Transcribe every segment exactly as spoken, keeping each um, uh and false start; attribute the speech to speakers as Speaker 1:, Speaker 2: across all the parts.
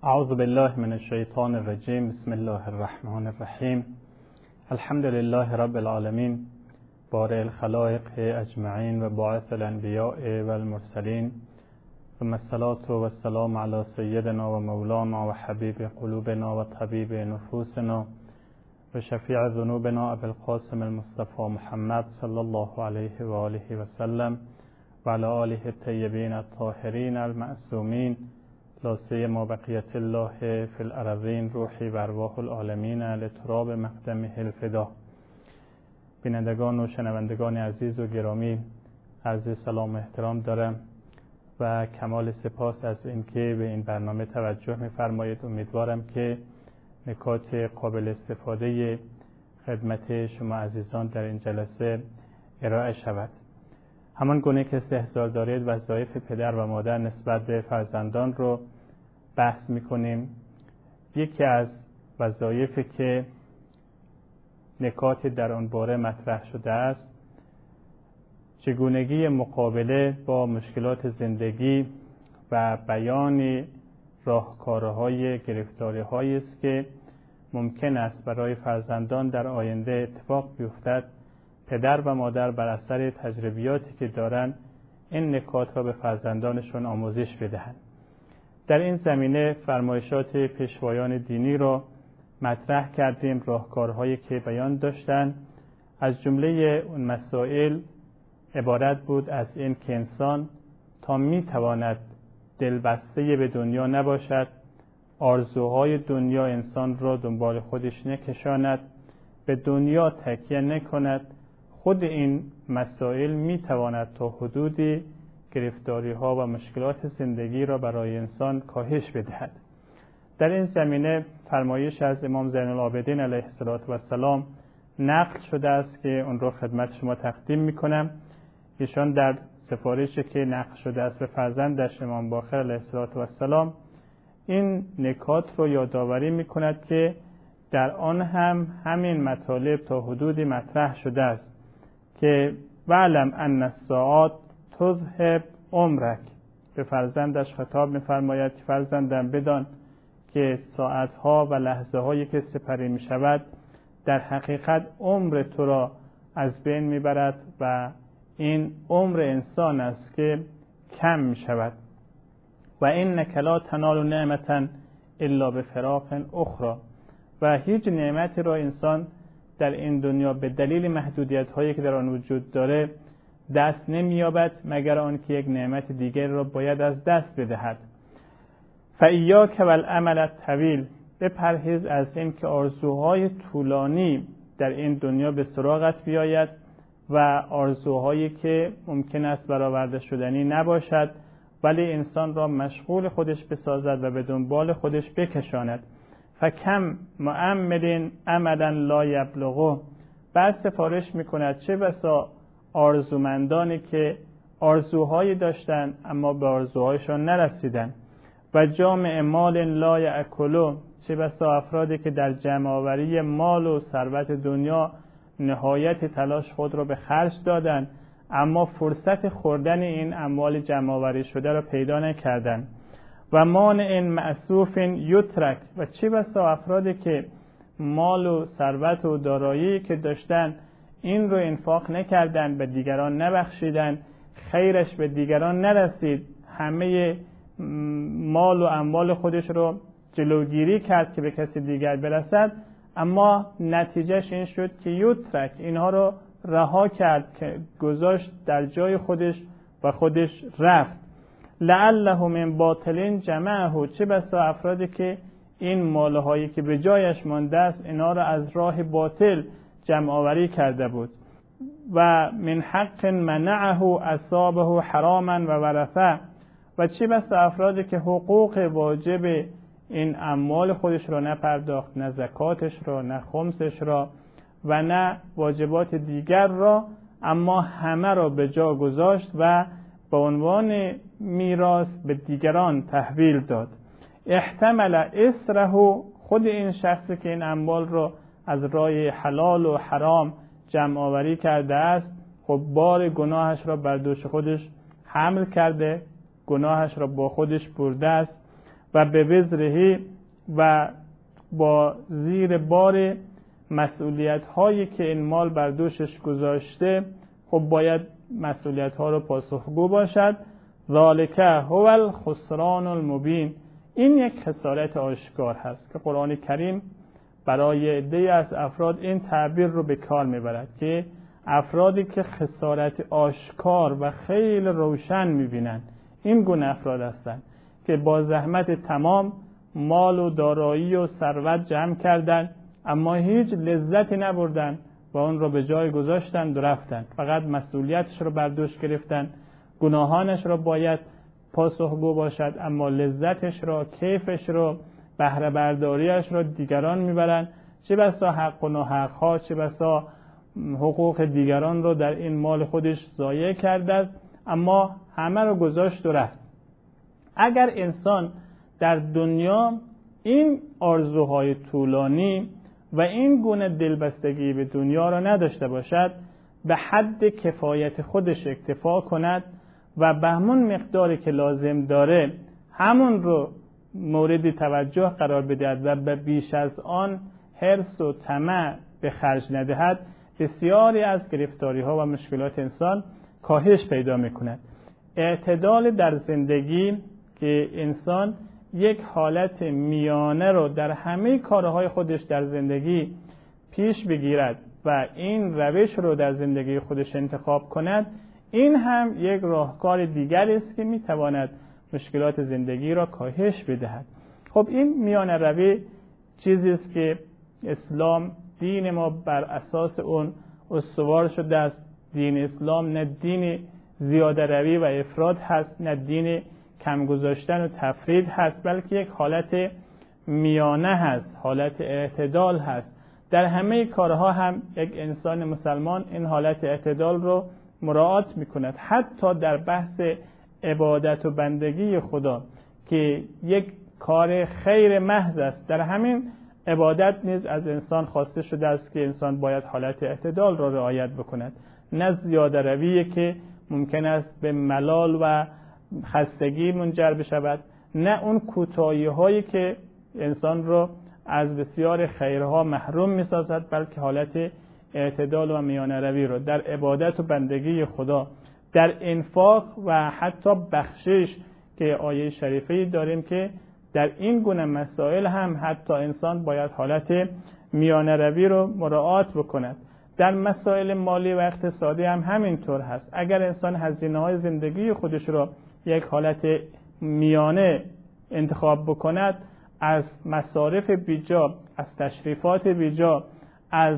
Speaker 1: اعوذ بالله من الشیطان الرجیم. بسم الله الرحمن الرحیم. الحمد لله رب العالمین، بارئ الخلائق اجمعین و باعث الانبیاء و المرسلین، ثم الصلاة و السلام علی سیدنا و مولانا و حبیب قلوبنا و طبیب نفوسنا و شفیع ذنوبنا ابی القاسم المصطفى محمد صلی الله علیه و آله و سلم و علی آله الطیبین الطاهرین المعصومین، لا سیما بقیت الله فی الارضین، روحی و ارواح العالمین لتراب مقدمه الفدا. بینندگان و شنوندگان عزیز و گرامی، عرض سلام و احترام دارم و کمال سپاس از اینکه به این برنامه توجه می‌فرمایید. امیدوارم که نکات قابل استفاده خدمت شما عزیزان در این جلسه ارائه شود. همان گونه که استحضار دارید وظایف پدر و مادر نسبت به فرزندان رو بحث می‌کنیم. یکی از وظایفی که نکاتی در آن باره مطرح شده است، چگونگی مقابله با مشکلات زندگی و بیان راهکارهای گرفتاری‌هایی است که ممکن است برای فرزندان در آینده اتفاق بیفتد. پدر و مادر بر اثر تجربیاتی که دارند این نکات را به فرزندانشون آموزش بدهند. در این زمینه فرمایشات پیشوایان دینی را مطرح کردیم، راهکارهایی که بیان داشتند. از جمله اون مسائل عبارت بود از این که انسان تا میتواند دلبسته به دنیا نباشد، آرزوهای دنیا انسان را دنبال خودش نکشاند، به دنیا تکیه نکند، خود این مسائل میتواند تا حدودی گرفتاری ها و مشکلات زندگی را برای انسان کاهش بدهد. در این زمینه فرمایش از امام زین العابدین علیه السلام نقل شده است که اون رو خدمت شما تقدیم میکنم. ایشان در سفارشی که نقل شده است به فرزندش امام باقر علیه السلام این نکات رو یادآوری میکند که در آن هم همین مطالب تا حدودی مطرح شده است که وعلم ان الساعات تذهب عمرک. به فرزندش خطاب می‌فرماید که فرزندم بدان که ساعت‌ها و لحظه‌هایی که سپری می‌شود در حقیقت عمر تو را از بین می‌برد و این عمر انسان است که کم می‌شود. و انک لا تنال نعمة الا بفراق اخرى. و هیچ نعمتی را انسان در این دنیا به دلیل محدودیت‌هایی که در آن وجود داره دست نمی‌یابد مگر آنکه یک نعمت دیگر را باید از دست بدهد. فایاک والامل الطویل. بپرهیز از این که آرزوهای طولانی در این دنیا به سراغت بیاید و آرزوهایی که ممکن است برآورده شدنی نباشد ولی انسان را مشغول خودش بسازد و به دنبال خودش بکشاند. فکم مؤمل املا لا یبلغه. بعد سفارش میکند چه بسا آرزومندانی که آرزوهایی داشتند اما به آرزوهایشان نرسیدند. و جامع مال لا یأکله. چه بسا افرادی که در جمع آوری مال و ثروت دنیا نهایت تلاش خود را به خرج دادند اما فرصت خوردن این اموال جمع آوری شده را پیدا نکردند. و مانع معصوف یترک. و چه بسا افرادی که مال و ثروت و دارایی که داشتن این رو انفاق نکردن، به دیگران نبخشیدن، خیرش به دیگران نرسید، همه مال و اموال خودش رو جلوگیری کرد که به کسی دیگر برسد اما نتیجهش این شد که یترک، اینها رو رها کرد که گذاشت در جای خودش و خودش رفت. لعله من باطلین جمعه. چه بسا افرادی که این مالهایی که به جایش مانده است اینا را از راه باطل جمع آوری کرده بود. و من حق منعه اصابه حراما و ورثه. و چه بسا افرادی که حقوق واجب این اموال خودش را نپرداخت، نه زکاتش را، نه خمسش را و نه واجبات دیگر را، اما همه را به جا گذاشت و به عنوان میراث به دیگران تحویل داد. احتمل اسره. خود این شخصی که این اموال را از راه حلال و حرام جمع آوری کرده است خب بار گناهش را بر دوش خودش حمل کرده، گناهش را با خودش برده است. و به وزرهی و با زیر بار مسئولیت هایی که این مال بر دوشش گذاشته خب باید مسئولیت ها رو پاسخگو باشد. ذالک هو الخسران المبین، این یک خسارت آشکار هست که قرآن کریم برای عده‌ای از افراد این تعبیر رو به کار میبرد که افرادی که خسارت آشکار و خیلی روشن میبینن این گونه افراد هستند که با زحمت تمام مال و دارایی و ثروت جمع کردن اما هیچ لذتی نبردن و اون رو به جای گذاشتن و رفتن، فقط مسئولیتش رو بر دوش گرفتن، گناهانش رو باید پاسخگو باشد اما لذتش رو، کیفش رو، بهره برداریش رو دیگران میبرن. چه بسا حق و ناحق‌ها، چه بسا حقوق دیگران رو در این مال خودش ضایع کرده است اما همه رو گذاشت و رفت. اگر انسان در دنیا این آرزوهای طولانی و این گونه دلبستگی به دنیا را نداشته باشد، به حد کفایت خودش اکتفا کند و به همون مقداری که لازم داره همون رو مورد توجه قرار بدهد و به بیش از آن حرص و طمع به خرج ندهد، بسیاری از گرفتاری ها و مشکلات انسان کاهش پیدا میکند. اعتدال در زندگی که انسان یک حالت میانه رو در همه کارهای خودش در زندگی پیش بگیرد و این روش رو در زندگی خودش انتخاب کند، این هم یک راهکار دیگری است که میتواند مشکلات زندگی را کاهش بدهد. خب این میانه روی چیزی است که اسلام، دین ما بر اساس اون استوار شده است. دین اسلام نه دین زیاده روی و افراط هست، نه دین کم گذاشتن و تفرید هست، بلکه یک حالت میانه هست، حالت اعتدال هست. در همه کارها هم یک انسان مسلمان این حالت اعتدال رو مراعات میکند. حتی در بحث عبادت و بندگی خدا که یک کار خیر محض است، در همین عبادت نیز از انسان خواسته شده است که انسان باید حالت اعتدال را رعایت بکند، نه زیاده روی که ممکن است به ملال و خستگی منجر بشود، نه اون کوتاهی هایی که انسان رو از بسیار خیرها محروم می‌سازد، بلکه حالت اعتدال و میانه روی رو در عبادت و بندگی خدا، در انفاق و حتی بخشش که آیه شریفه داریم که در این گونه مسائل هم حتی انسان باید حالت میانه روی رو مراعات بکند. در مسائل مالی و اقتصادی هم همینطور هست. اگر انسان هزینه‌های زندگی خودش رو یک حالت میانه انتخاب بکند، از مصارف بیجا، از تشریفات بیجا، از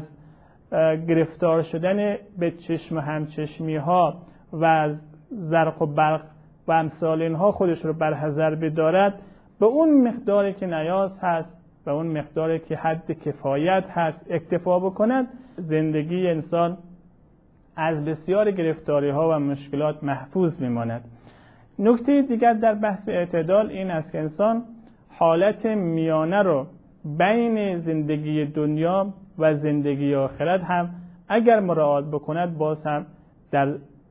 Speaker 1: گرفتار شدن به چشم همچشمی ها و از زرق و برق و امثال اینها خودش رو برحذر بدارد، به اون مقداری که نیاز هست، به اون مقداری که حد کفایت هست اکتفا بکند، زندگی انسان از بسیار گرفتاری ها و مشکلات محفوظ میماند. نکته دیگر در بحث اعتدال این است که انسان حالت میانه رو بین زندگی دنیا و زندگی آخرت هم اگر مراعات بکند، باز هم در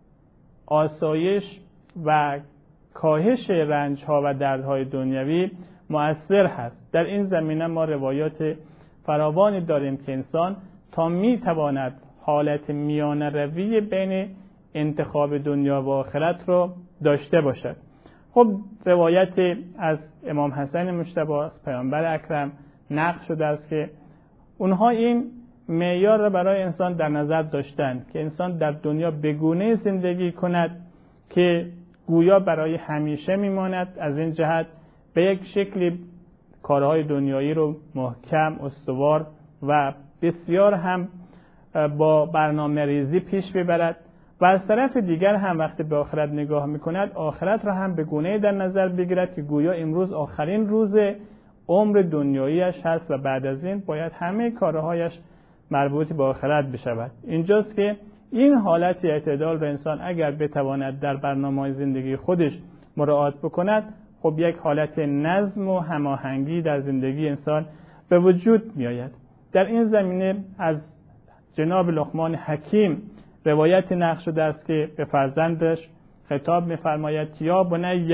Speaker 1: آسایش و کاهش رنج ها و دردهای دنیوی مؤثر هست. در این زمینه ما روایات فراوانی داریم که انسان تا می تواند حالت میانه روی بین انتخاب دنیا و آخرت رو داشته باشد. خب روایت از امام حسن مجتبی از پیامبر اکرم نقل شده است که اونها این معیار را برای انسان در نظر داشتند که انسان در دنیا بگونه زندگی کند که گویا برای همیشه میماند. از این جهت به یک شکلی کارهای دنیایی رو محکم، استوار و بسیار هم با برنامه ریزی پیش ببرد و از طرف دیگر هم وقتی به آخرت نگاه میکند، آخرت را هم به گونه‌ای در نظر بگیرد که گویا امروز آخرین روز عمر دنیاییش هست و بعد از این باید همه کارهایش مربوط به آخرت بشود. اینجاست که این حالت اعتدال را انسان اگر بتواند در برنامه‌های زندگی خودش مراعات بکند، خب یک حالت نظم و هماهنگی در زندگی انسان به وجود می آید. در این زمینه از جناب لقمان حکیم روایت نقل شده است که به فرزندش خطاب می فرماید یا بنی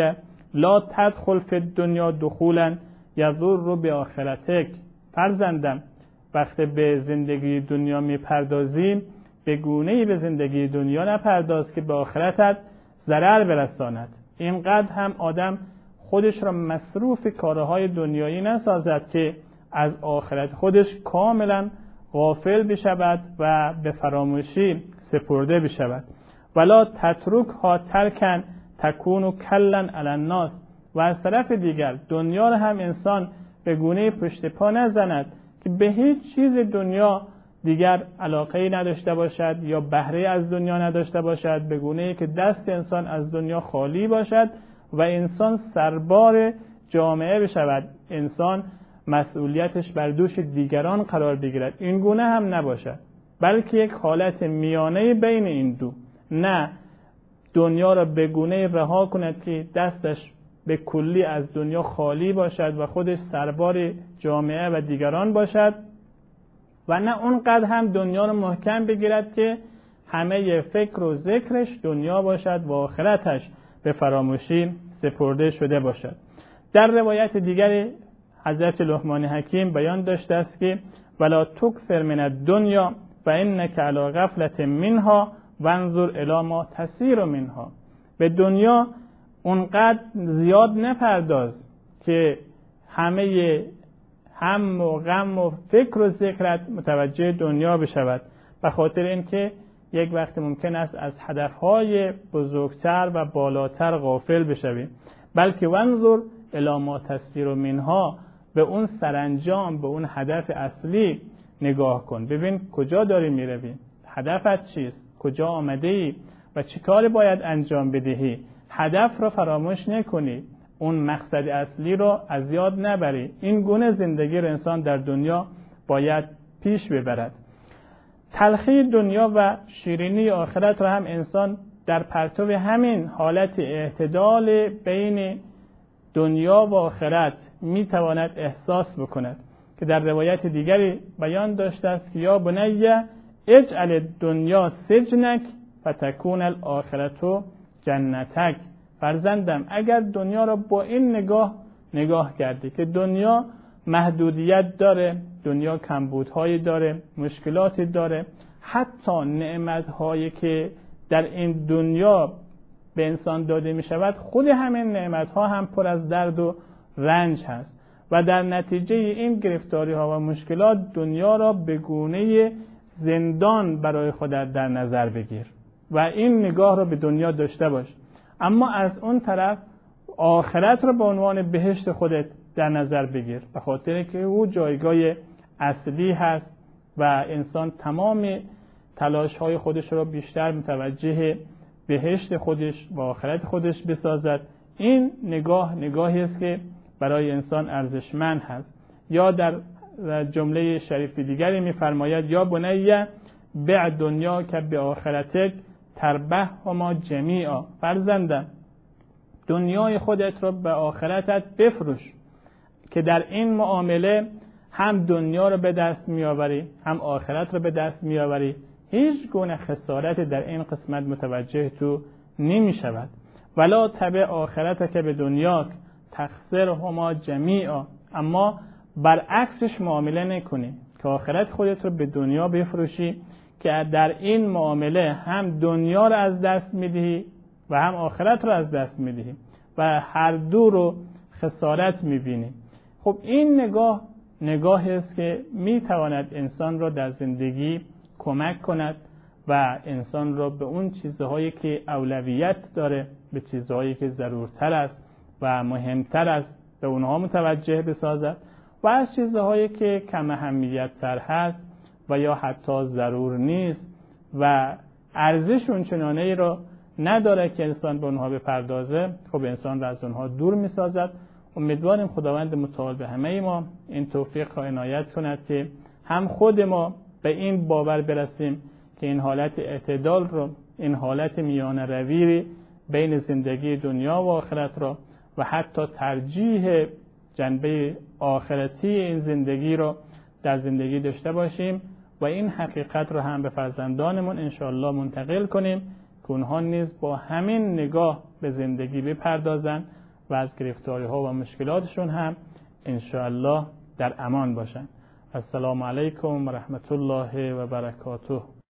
Speaker 1: لا تدخل فی الدنیا دخولا یضر بآخرتک. فرزندم وقتی به زندگی دنیا میپردازیم به گونه‌ای به زندگی دنیا نپرداز که به آخرتت ضرر برساند. اینقدر هم آدم خودش را مصروف کارهای دنیایی نسازد که از آخرت خودش کاملا غافل بشود و به فراموشی سپرده بشود. ولا تترک ها ترکن تکون کلن علی الناس. و از طرف دیگر دنیا را هم انسان به گونه پشت پا نزند که به هیچ چیز دنیا دیگر علاقه‌ای نداشته باشد یا بهره از دنیا نداشته باشد، به گونه‌ای که دست انسان از دنیا خالی باشد و انسان سربار جامعه بشود، انسان مسئولیتش بر دوش دیگران قرار بگیرد. این گونه هم نباشد، بلکه یک حالت میانه بین این دو. نه دنیا را به گونه رها کند که دستش به کلی از دنیا خالی باشد و خودش سربار جامعه و دیگران باشد، و نه اونقدر هم دنیا را محکم بگیرد که همه فکر و ذکرش دنیا باشد و آخرتش به فراموشی سپرده شده باشد. در روایت دیگری حضرت لقمان حکیم بیان داشته است که ولا تکثر من الدنیا فانک علی غفلة منها وانظر الی ما تسیر منها. به دنیا اونقدر زیاد نپرداز که همه هم و غم و فکر و ذکرت متوجه دنیا بشود، به خاطر اینکه یک وقت ممکن است از هدفهای بزرگتر و بالاتر غافل بشویم. بلکه وانظر الی ما تسیر منها، به اون سرانجام، به اون هدف اصلی نگاه کن. ببین کجا داری میروی، هدفت چیست، کجا آمده ای و چه کاری باید انجام بدهی. هدف را فراموش نکنی، اون مقصد اصلی را از یاد نبری. این گونه زندگی را انسان در دنیا باید پیش ببرد. تلخی دنیا و شیرینی آخرت را هم انسان در پرتو همین حالت اعتدال بین دنیا و آخرت میتواند احساس بکند که در روایت دیگری بیان داشته است که یا بنی اجعل دنیا سجنک فتکون الاخرة جنتک. فرزندم اگر دنیا را با این نگاه نگاه کردی که دنیا محدودیت داره، دنیا کمبودهایی داره، مشکلاتی داره، حتی نعمتهایی که در این دنیا به انسان داده می شود خود همین نعمتها هم پر از درد و رنج هست و در نتیجه این گرفتاری ها و مشکلات دنیا را به گونه زندان برای خودت در نظر بگیر و این نگاه را به دنیا داشته باش. اما از اون طرف آخرت را به عنوان بهشت خودت در نظر بگیر، به خاطر که او جایگاه اصلی هست و انسان تمام تلاش های خودش را بیشتر متوجه بهشت خودش و آخرت خودش بسازد. این نگاه نگاهی است که برای انسان ارزشمند هست. یا در جمله شریف دیگری می‌فرماید یا بنی بع دنیا که به آخرتک تربح هما جمیعا. فرزندم دنیای خودت را به آخرتت بفروش که در این معامله هم دنیا را به دست میآوری هم آخرت را به دست میآوری. هیچ گونه خسارت در این قسمت متوجه تو نمی شود. ولا تبع آخرت که به دنیا تخسر هما جمیعا. اما برعکسش معامله نکنی که آخرت خودت رو به دنیا بفروشی که در این معامله هم دنیا رو از دست میدهی و هم آخرت رو از دست میدهی و هر دو رو خسارت میبینی. خب این نگاه نگاهی است که میتواند انسان را در زندگی کمک کند و انسان را به اون چیزهایی که اولویت داره، به چیزهایی که ضرورتر است و مهمتر است به اونها متوجه بسازد و از چیزهایی که کم اهمیت تر هست و یا حتی ضرور نیست و ارزش اونچنانه را نداره که انسان به اونها بپردازه، خب انسان را از اونها دور میسازد. امیدواریم خداوند متعال به همه ما این توفیق را عنایت کند که هم خود ما به این باور برسیم که این حالت اعتدال رو، این حالت میانه روی بین زندگی دنیا و آخرت را و حتی ترجیح جنبه آخرتی این زندگی را در زندگی داشته باشیم و این حقیقت را هم به فرزندانمون انشاءالله منتقل کنیم که اونها نیز با همین نگاه به زندگی بپردازند و از گرفتاری ها و مشکلاتشون هم انشاءالله در امان باشن. السلام علیکم و رحمت الله و برکاته.